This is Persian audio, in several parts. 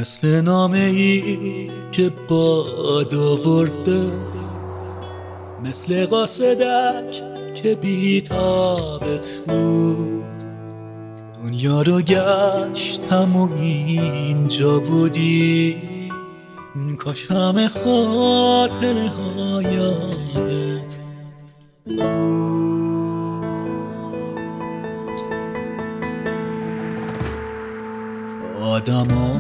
مثل نامه ای که باد آورده، مثل قاصدک که بی‌تابت بود. دنیا رو گشتم و اینجا بودی، کاش همه خاطره ها یادت بود. آدما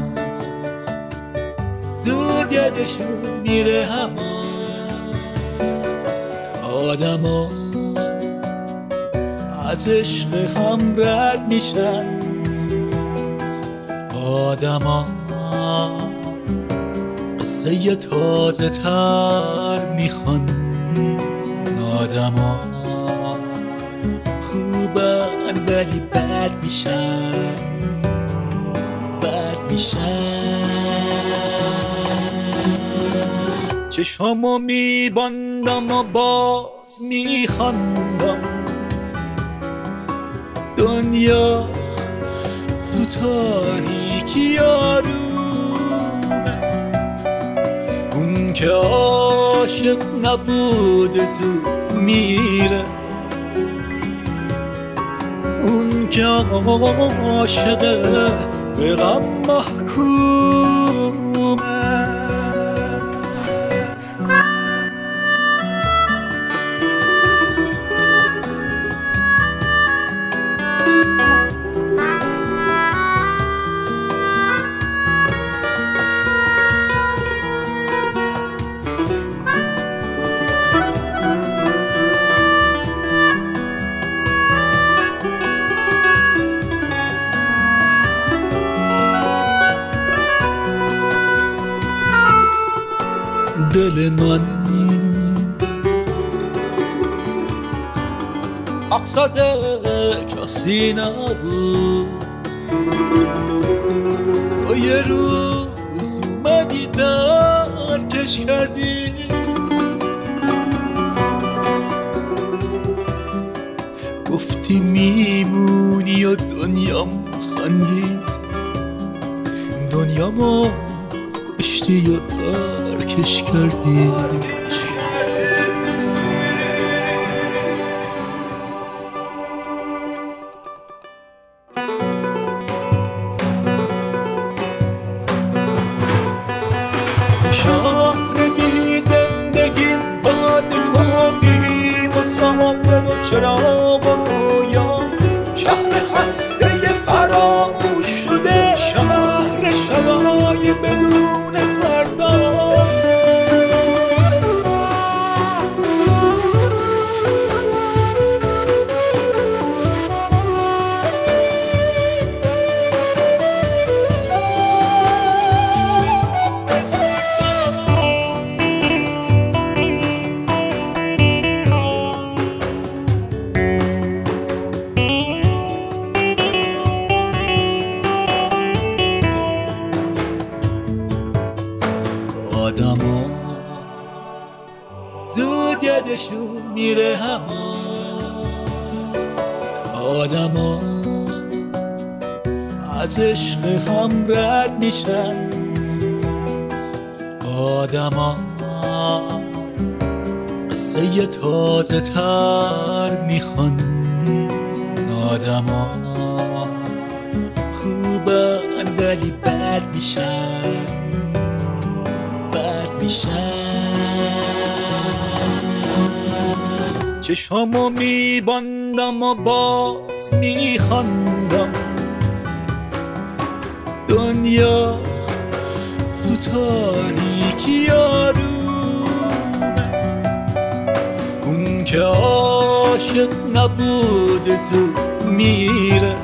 زود یادشون میره همان، آدما از عشق هم رد میشن، آدما قصه تازه تر میخوان، آدما خوبن ولی بد میشن، بد میشن. چشمامو میبندم و باز میخواندم، دنیا تو تاریکی آرومه، اون که عاشق نبوده زود میره، اون که عاشقه به غم محکومه. دل من مقصد کسی نبود، تو یه روز اومدی ترکش کردی، گفتی میمونی و دنیام خندید، دنیامو کشتی و ترکش کردی. شهر بی زندگی باد تو بی مسافر و چراغ و رویا، شهر خسته فراموش شده، شهر شبای بدون فرداست. آدما زود یادشون میره همان، آدما از عشق هم رد میشن، آدما قصه تازه تر میخوان، آدما خوبن ولی بد میشن، بد میشن. چشمامو میبندم و باز میخواندم، دنیا تو تاریکی آرومه، اون که عاشق نبوده زود میره،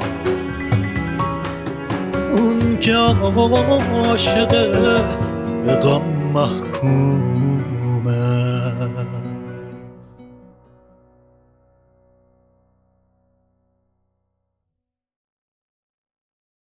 اون که عاشقه به غم محکومه.